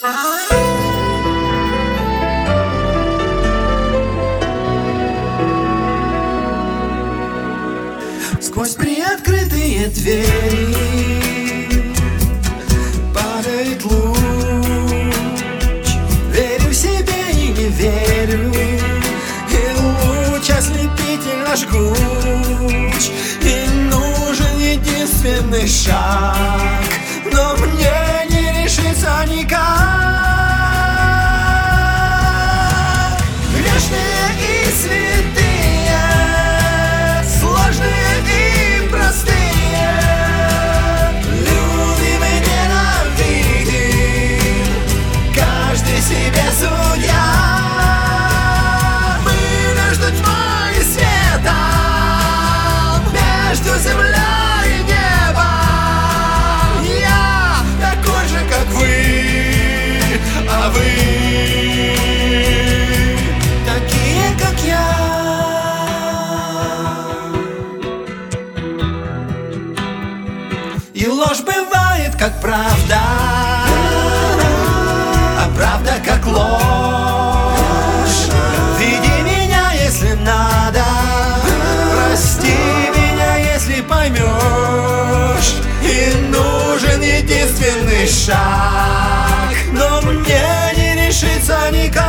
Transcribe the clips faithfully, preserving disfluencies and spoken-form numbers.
Сквозь приоткрытые двери падает луч. Верю себе и не верю, и луч ослепительно жгуч. И нужен единственный шаг, но мне не решиться никак. Грешные и святые, сложные и простые, любим и ненавидим, каждый себе судья. Мы между тьмой и светом, между землей и небом. Я такой же, как вы, а вы такие, как я. И ложь бывает, как правда, а правда, как ложь. Веди меня, если надо, прости меня, если поймешь. И нужен единственный шаг, но мне не решиться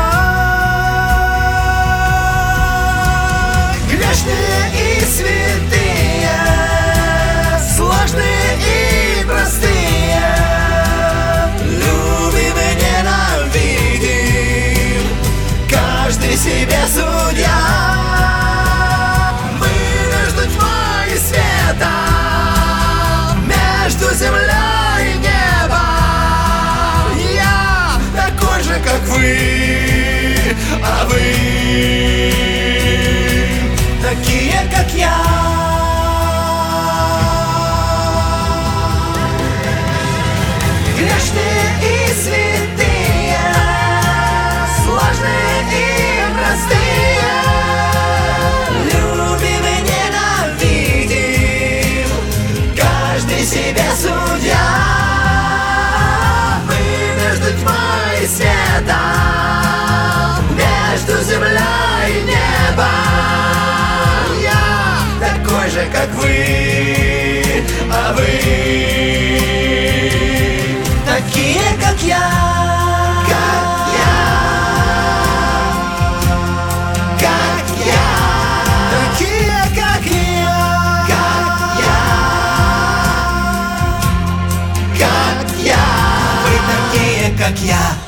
никак. Грешные и святые, сложные и простые, любим и ненавидим, каждый себе судья. Мы между тьмой и светом, между землей и небом. Я такой же, как вы, а вы такие, как я. Грешные и святые, сложные и простые, любим и ненавидим, каждый себе судья. Мы между тьмой и светом, между землей и небом. Я такой же, как вы, а вы такие, как я. Как я. Как я. Такие, как я. Как я. Как я. Вы такие, как я.